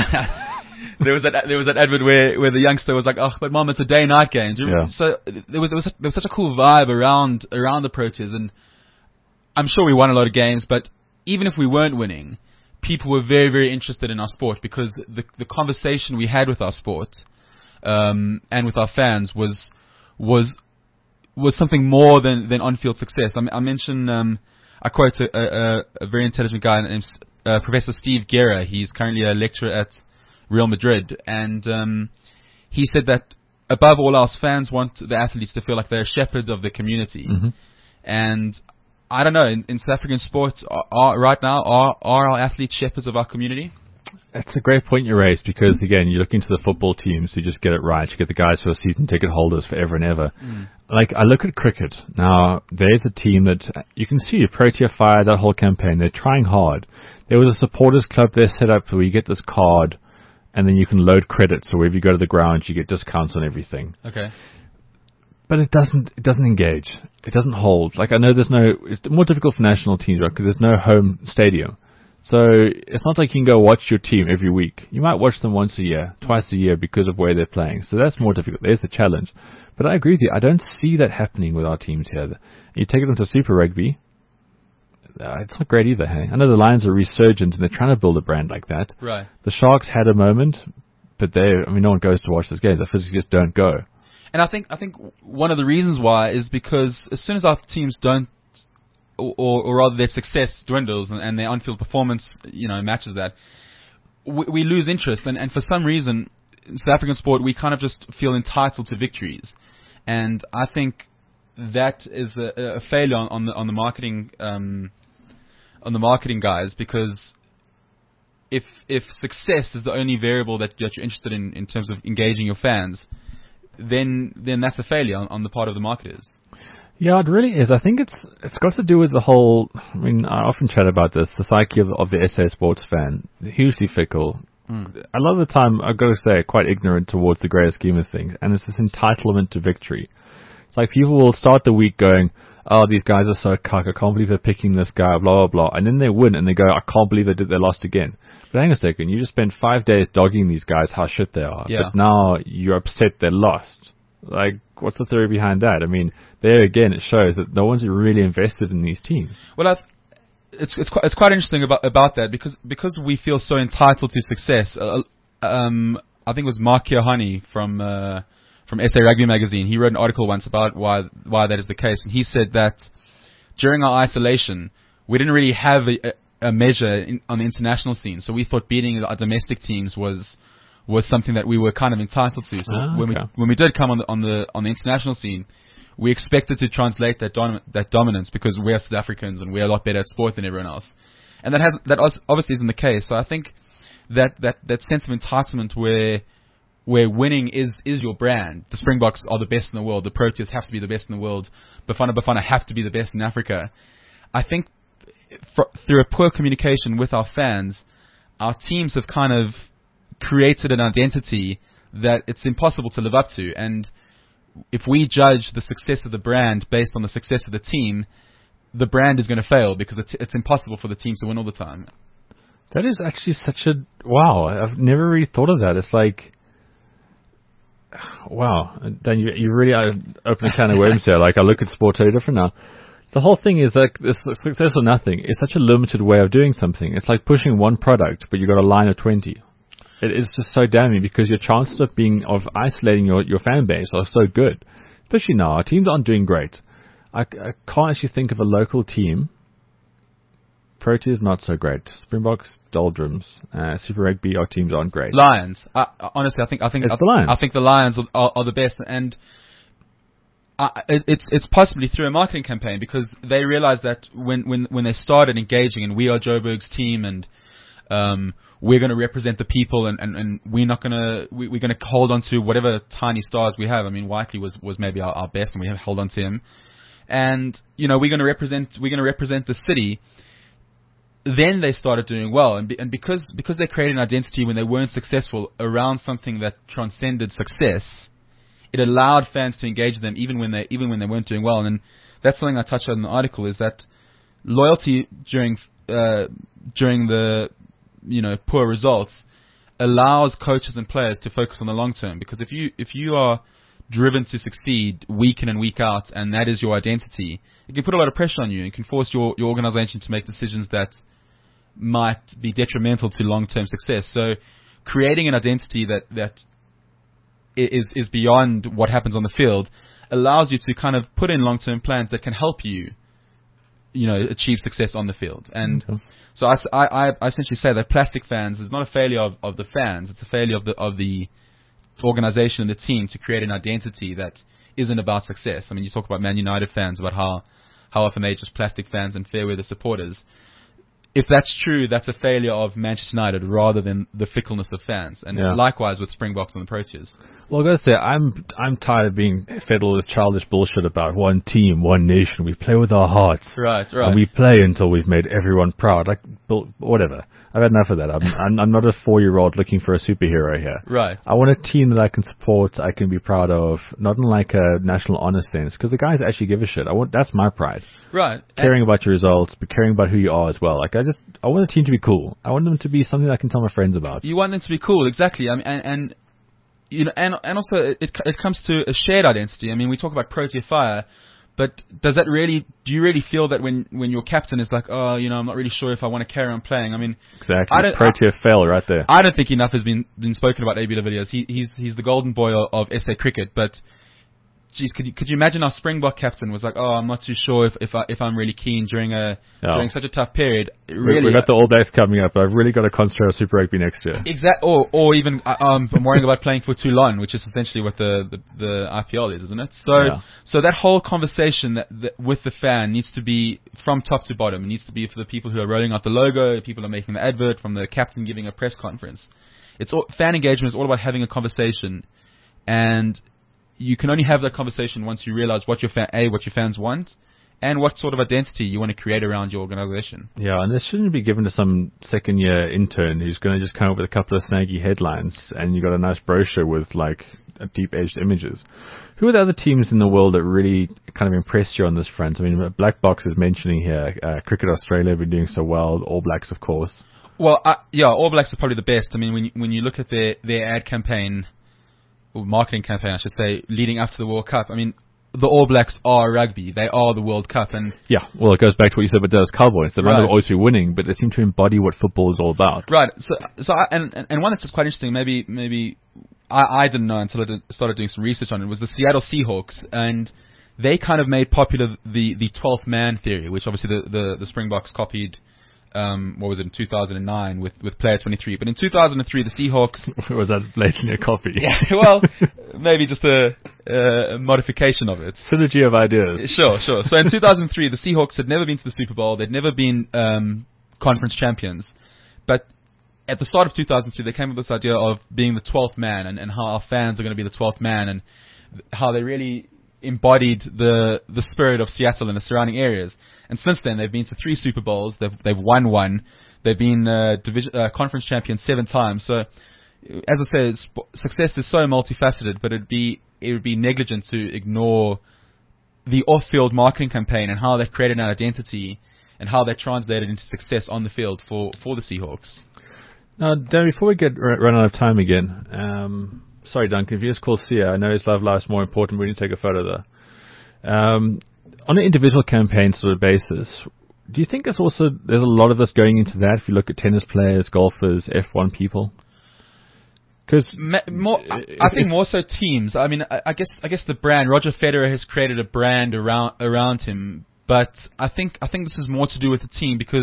There was that advert where the youngster was like, "Oh, but Mom, it's a day-night game." Do you remember? So there was such a cool vibe around the Proteas, and I'm sure we won a lot of games, but even if we weren't winning, people were very, very interested in our sport because the conversation we had with our sport and with our fans was something more than on-field success. I mentioned I quote a very intelligent guy named Professor Steve Guerra. He's currently a lecturer at Real Madrid, and he said that above all else, fans want the athletes to feel like they're shepherds of the community. And I don't know, in South African sports, right now, are our athletes shepherds of our community? That's a great point you raised, because again, you look into the football teams who just get it right. You get the guys who are season ticket holders forever and ever. Like, I look at cricket. Now, there's a team that you can see, Protea Fire, that whole campaign, they're trying hard. There was a supporters club there set up where you get this card, and then you can load credits, so wherever you go to the ground, you get discounts on everything. Okay. But it doesn't engage. It doesn't hold. Like, I know it's more difficult for national teams, right, because there's no home stadium. So it's not like you can go watch your team every week. You might watch them once a year, twice a year, because of where they're playing. So that's more difficult. There's the challenge. But I agree with you. I don't see that happening with our teams here. You take them to Super Rugby, it's not great either, hey? I know the Lions are resurgent and they're trying to build a brand like that. Right. The Sharks had a moment, but no one goes to watch those games. They physically just don't go. And I think one of the reasons why is because as soon as our teams don't, or rather their success dwindles and their on-field performance, matches that, we lose interest. And for some reason, in South African sport, we kind of just feel entitled to victories. And I think that is a failure on the marketing guys, because if success is the only variable that you're interested in terms of engaging your fans, then that's a failure on the part of the marketers. Yeah, it really is. I think it's got to do with the whole. I mean, I often chat about this. The psyche of the SA sports fan, hugely fickle. A lot of the time, I've got to say, quite ignorant towards the greater scheme of things, and it's this entitlement to victory. It's like people will start the week going, "Oh, these guys are so cuck. I can't believe they're picking this guy." Blah blah blah, and then they win, and they go, "I can't believe they lost again." But hang on a second, you just spent 5 days dogging these guys how shit they are, but now you're upset they lost. Like, what's the theory behind that? I mean, there again, it shows that no one's really invested in these teams. Well, it's quite interesting about that because we feel so entitled to success. I think it was Mark Keohane from SA Rugby Magazine. He wrote an article once about why that is the case, and he said that during our isolation, we didn't really have a measure on the international scene, so we thought beating our domestic teams was something that we were kind of entitled to. So when we did come on the international scene, we expected to translate that dominance because we're South Africans and we're a lot better at sport than everyone else, and that obviously isn't the case. So I think that sense of entitlement where winning is your brand. The Springboks are the best in the world. The Proteas have to be the best in the world. Bafana have to be the best in Africa. I think through a poor communication with our fans, our teams have kind of created an identity that it's impossible to live up to. And if we judge the success of the brand based on the success of the team, the brand is going to fail because it's impossible for the team to win all the time. That is actually such a... Wow, I've never really thought of that. It's like... Wow, Dan, you really open a can of worms here. Like, I look at sport totally different now. The whole thing is like this success or nothing. It's such a limited way of doing something. It's like pushing one product, but you've got a line of 20. It is just so damning because your chances of isolating your fan base are so good. Especially now, our teams aren't doing great. I can't actually think of a local team. Proteas not so great. Springboks doldrums. Super Rugby, our teams aren't great. Lions. Honestly, I think it's the Lions. I think the Lions are the best, and it's possibly through a marketing campaign because they realized that when they started engaging and we are Joburg's team and we're going to represent the people and we're not going to we're going to hold on to whatever tiny stars we have. I mean, Whiteley was maybe our best and we have held on to him, and we're going to represent the city. Then they started doing well, and because they created an identity when they weren't successful around something that transcended success, it allowed fans to engage with them even when they weren't doing well. And that's something I touched on in the article, is that loyalty during the poor results allows coaches and players to focus on the long term. Because if you are driven to succeed week in and week out, and that is your identity, it can put a lot of pressure on you and can force your organization to make decisions that might be detrimental to long-term success. So creating an identity that is beyond what happens on the field allows you to kind of put in long-term plans that can help you achieve success on the field. And so I essentially say that plastic fans is not a failure of the fans, it's a failure of the organization and the team to create an identity that isn't about success. I mean, you talk about Man United fans, about how often they're just plastic fans and fair weather supporters. If that's true, that's a failure of Manchester United rather than the fickleness of fans. And likewise with Springboks and the Proteas. Well, I've got to say, I'm tired of being fed all this childish bullshit about one team, one nation. We play with our hearts. Right. And we play until we've made everyone proud. Like, whatever. I've had enough of that. I'm not a 4-year-old looking for a superhero here. Right. I want a team that I can support, I can be proud of, not in like a national honor sense, because the guys actually give a shit. That's my pride. Right. Caring about your results, but caring about who you are as well. Like, I want a team to be cool. I want them to be something that I can tell my friends about. You want them to be cool, exactly. I mean, and also it comes to a shared identity. I mean, we talk about Protea Fire, but do you really feel that when your captain is like, oh, I'm not really sure if I want to carry on playing? I mean, exactly. Protea fell right there. I don't think enough has been spoken about AB de Villiers. He's the golden boy of SA cricket, but geez, could you imagine our Springbok captain was like, oh, I'm not too sure if I'm really keen during such a tough period. Really, we've got the All Blacks coming up, but I've really got to concentrate on Super Rugby next year. Or even I'm worrying about playing for Toulon, which is essentially what the IPL is, isn't it? So that whole conversation that with the fan needs to be from top to bottom. It needs to be for the people who are rolling out the logo, people who are making the advert, from the captain giving a press conference. Fan engagement is all about having a conversation, and you can only have that conversation once you realize what your fans want, and what sort of identity you want to create around your organization. Yeah, and this shouldn't be given to some second-year intern who's going to just come up with a couple of snaggy headlines, and you got a nice brochure with like deep-edged images. Who are the other teams in the world that really kind of impressed you on this front? I mean, Black Box is mentioning here, Cricket Australia have been doing so well, All Blacks, of course. Well, All Blacks are probably the best. I mean, when you look at their ad campaign, or marketing campaign, I should say, leading up to the World Cup, I mean, the All Blacks are rugby. They are the World Cup, and yeah. Well, it goes back to what you said about those Cowboys. They're not always winning, but they seem to embody what football is all about. Right. And one that's just quite interesting. Maybe I didn't know until I started doing some research on it. Was the Seattle Seahawks, and they kind of made popular the 12th man theory, which obviously the Springboks copied. What was it, in 2009 with Player 23? But in 2003, the Seahawks... Was that blatantly a copy? Yeah, well, maybe just a modification of it. Synergy of ideas. Sure. So in 2003, the Seahawks had never been to the Super Bowl. They'd never been conference champions. But at the start of 2003, they came up with this idea of being the 12th man, and how our fans are going to be the 12th man, and how they really embodied the spirit of Seattle and the surrounding areas. And since then, they've been to 3 Super Bowls. They've won 1. They've been conference champions 7 times. So, as I said, success is so multifaceted, but it would be negligent to ignore the off-field marketing campaign and how they created an identity and how they translated into success on the field for the Seahawks. Now, Dan, before we run out of time again, sorry, Duncan, if you just call Sia, I know his love life's more important. We need to take a photo there. On an individual campaign sort of basis, do you think there's a lot of this going into that if you look at tennis players, golfers, F1 people? Because I think more so teams. I mean, I guess the brand, Roger Federer has created a brand around him, but I think this is more to do with the team, because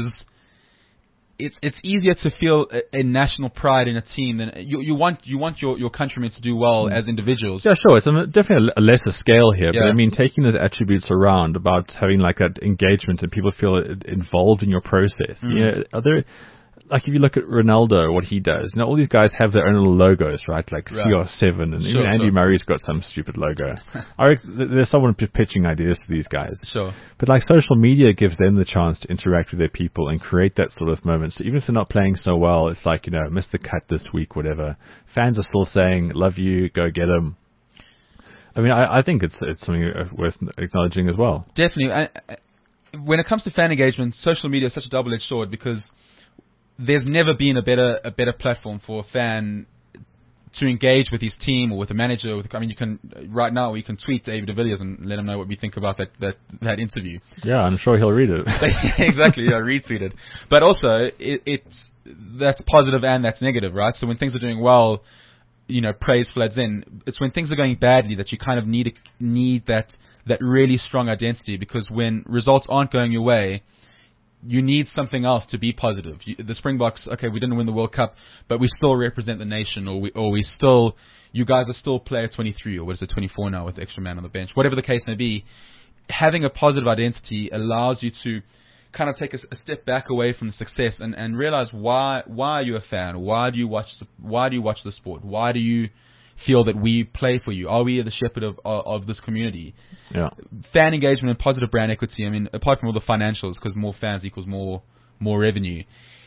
it's easier to feel a national pride in a team than you want your countrymen to do well as individuals. Yeah, sure. It's definitely a lesser scale here, but I mean, taking those attributes around about having like that engagement and people feel involved in your process. You know, are there, like if you look at Ronaldo, what he does, all these guys have their own little logos, right? Like CR7, and even Andy Murray's got some stupid logo. There's someone pitching ideas to these guys. Sure. But like social media gives them the chance to interact with their people and create that sort of moment. So even if they're not playing so well, it's like, missed the cut this week, whatever. Fans are still saying, love you, go get them. I mean, I think it's something worth acknowledging as well. Definitely. When it comes to fan engagement, social media is such a double-edged sword, because there's never been a better platform for a fan to engage with his team or with a manager. You can right now you can tweet David de Villiers and let him know what we think about that interview. Yeah, I'm sure he'll read it. Exactly, yeah, retweet it. But also, it's that's positive and that's negative, right? So when things are doing well, praise floods in. It's when things are going badly that you kind of need that really strong identity, because when results aren't going your way, you need something else to be positive. The Springboks, okay, we didn't win the World Cup, but we still represent the nation, you guys are still player 23, or what is it, 24 now with the extra man on the bench. Whatever the case may be, having a positive identity allows you to kind of take a step back away from the success and realize why are you a fan? Why do you watch the sport? Why do you feel that we play for you? Are we the shepherd of this community? Yeah. Fan engagement and positive brand equity, I mean, apart from all the financials, because more fans equals more revenue,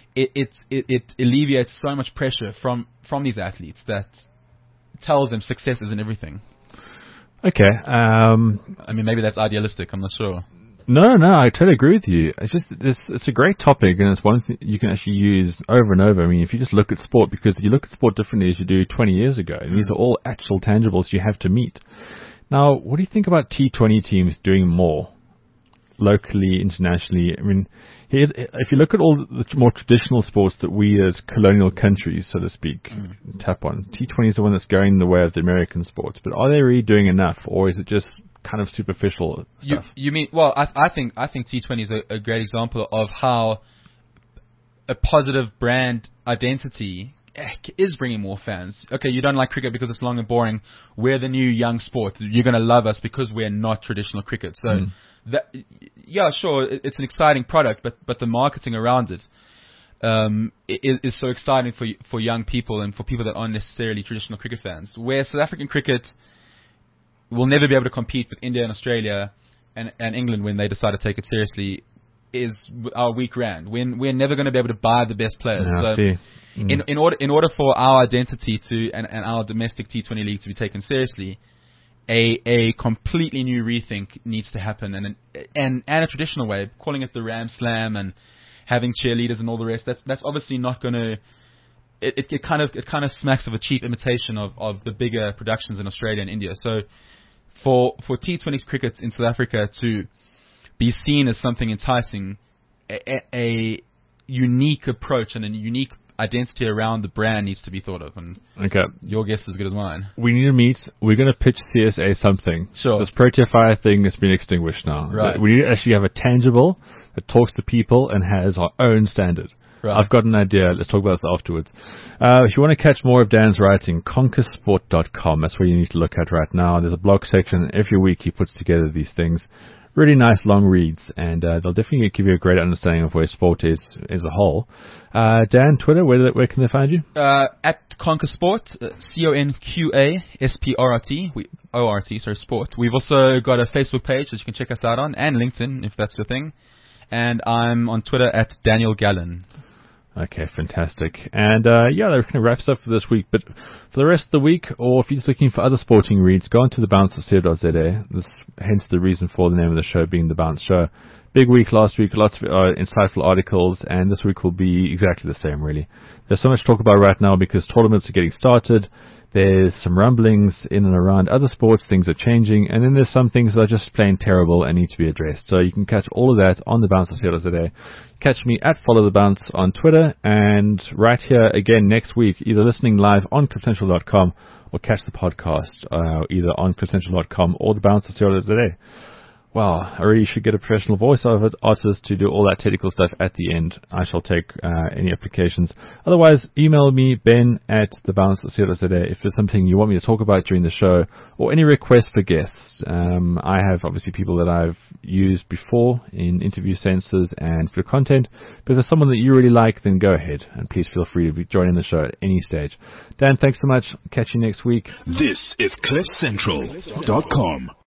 it alleviates so much pressure from these athletes that tells them success isn't everything. Okay. I mean, maybe that's idealistic, I'm not sure. No, I totally agree with you. It's a great topic, and it's one thing you can actually use over and over. I mean, if you just look at sport, because you look at sport differently as you do 20 years ago, and these are all actual tangibles you have to meet. Now, what do you think about T20 teams doing more locally, internationally? I mean, if you look at all the more traditional sports that we as colonial countries, so to speak, tap on, T20 is the one that's going the way of the American sports. But are they really doing enough, or is it just kind of superficial stuff? You mean, well, I think T20 is a great example of how a positive brand identity is bringing more fans. Okay, you don't like cricket because it's long and boring. We're the new young sport. You're going to love us because we're not traditional cricket. So, sure, it's an exciting product, but the marketing around it is so exciting for young people and for people that aren't necessarily traditional cricket fans. Where South African cricket we'll never be able to compete with India and Australia and England when they decide to take it seriously, is our weak rand. We're never going to be able to buy the best players. Yeah, so in order for our identity to and our domestic T20 league to be taken seriously, a completely new rethink needs to happen, and a traditional way, calling it the Ram Slam and having cheerleaders and all the rest. That's obviously not going to. It kind of smacks of a cheap imitation of the bigger productions in Australia and India. So for T20 cricket in South Africa to be seen as something enticing, a unique approach and a unique identity around the brand needs to be thought of. And your guess is as good as mine. We need to meet. We're going to pitch CSA something. Sure. This Protea Fire thing has been extinguished now. Right. We need to actually have a tangible that talks to people and has our own standard. Right. I've got an idea. Let's talk about this afterwards. If you want to catch more of Dan's writing, conquersport.com. That's where you need to look at right now. There's a blog section. Every week he puts together these things. Really nice long reads, and they'll definitely give you a great understanding of where sport is as a whole. Dan, Twitter, where can they find you? At ConquerSport, CONQASPORT, sport. We've also got a Facebook page that you can check us out on, and LinkedIn if that's your thing. And I'm on Twitter at Daniel Gallen. Okay, fantastic. And that kind of wraps up for this week. But for the rest of the week, or if you're just looking for other sporting reads, go on to thebounce.co.za. This hence the reason for the name of the show being The Bounce Show. Big week last week, lots of insightful articles, and this week will be exactly the same, really. There's so much to talk about right now because tournaments are getting started. There's some rumblings in and around other sports, things are changing, and then there's some things that are just plain terrible and need to be addressed. So you can catch all of that on thebounce.co.za. Catch me at followthebounce on Twitter, and right here again next week, either listening live on cliffcentral.com or catch the podcast either on cliffcentral.com or thebounce.co.za. Wow, I really should get a professional voiceover artist to do all that technical stuff at the end. I shall take any applications. Otherwise, email me, ben@thebounce.co.za, if there's something you want me to talk about during the show, or any requests for guests. I have obviously people that I've used before in interview senses and for content, but if there's someone that you really like, then go ahead, and please feel free to be joining the show at any stage. Dan, thanks so much. Catch you next week. This is CliffCentral.com.